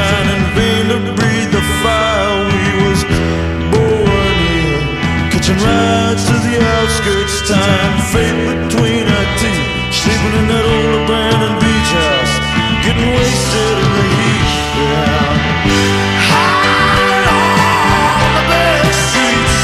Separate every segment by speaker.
Speaker 1: trying in vain to breathe the fire we was born in. Catching rides to the outskirts, tying fate between our teeth. Sleeping in that old abandoned beach house, getting wasted in the heat. Yeah. High on the back streets,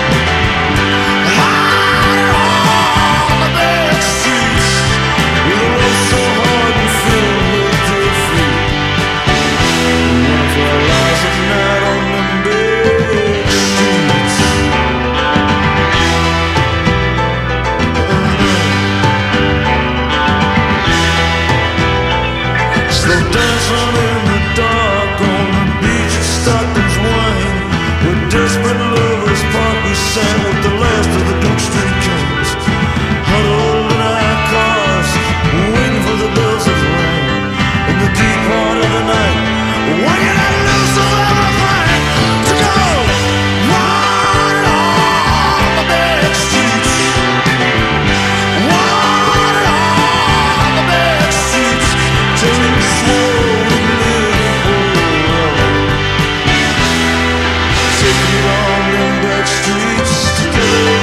Speaker 1: high on the back streets, with a love so hard and filled with defeat. One for our lives at night on them back streets. Slow dancing in the dark on the beach at Stockton's Wine, where desperate lovers part we sang with the last of the Duke Street Kings. Huddled in our cars, waiting for the bells of rain. In the deep part of the night, waiting to lose everything to go right on the back streets, right on the back streets, till we swore we'd live forever. Take me on them back streets together.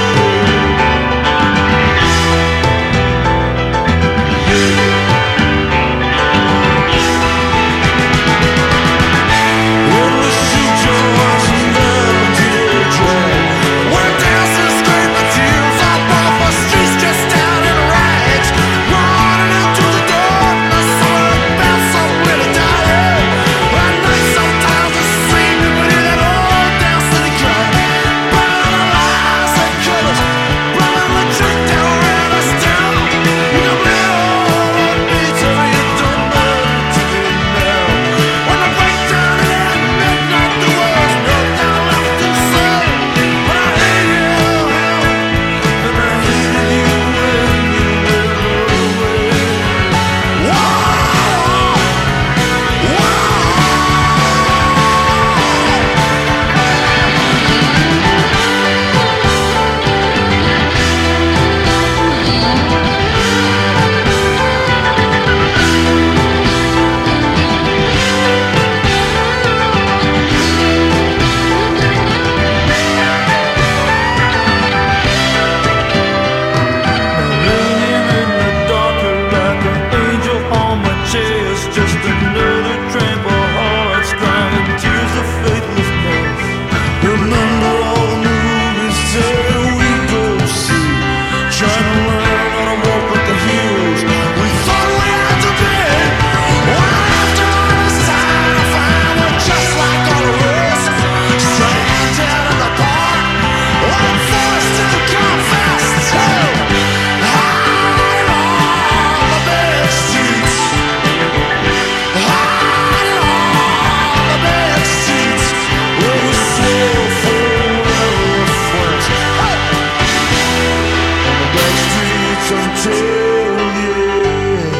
Speaker 1: When we shoot your hearts and melody to drag, we're dancing straight the tears up off our streets, just down in rags, running into the darkness, so it felt so really dying. At night sometimes it seemed we would hear that old damn city cry, burning the lies and colors, blowing the drink down, ran us down. You can play all on me till you don't know to do now. When the breakdown hit at midnight, there was nothing left to say. But I hated you, and I hated you when you went away. Whoa, laying in the dark, you're like an angel on my chest. Just another tramp of hearts crying tears of faithlessness. Remember all the movies that we go see, trying to learn how to walk like the heroes we thought we had to be. Well, after all this time, I find we're just like all the rest, stranded in the park, waiting for us to come fast too. Hiding on the back streets, hiding on the back streets, where we swore forever we're friends. Hey! On the back streets until the end.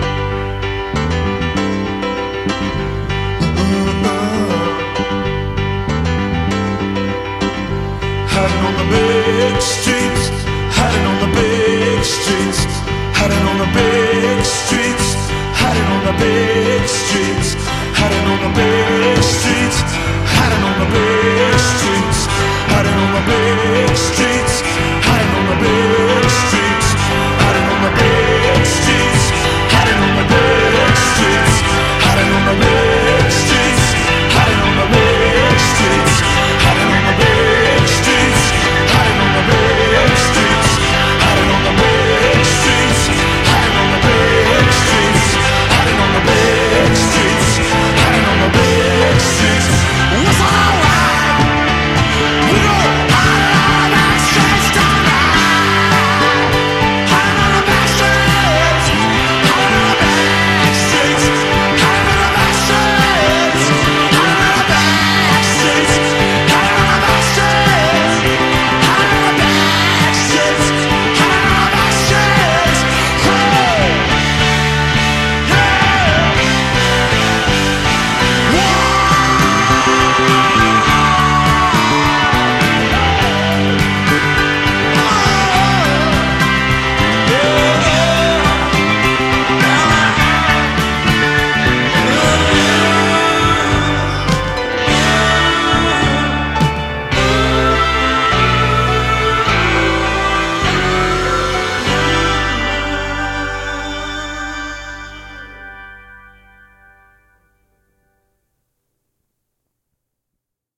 Speaker 1: Hiding on the big streets, hiding on the big streets, hiding on the big streets, hiding on the big streets, hiding on the big streets.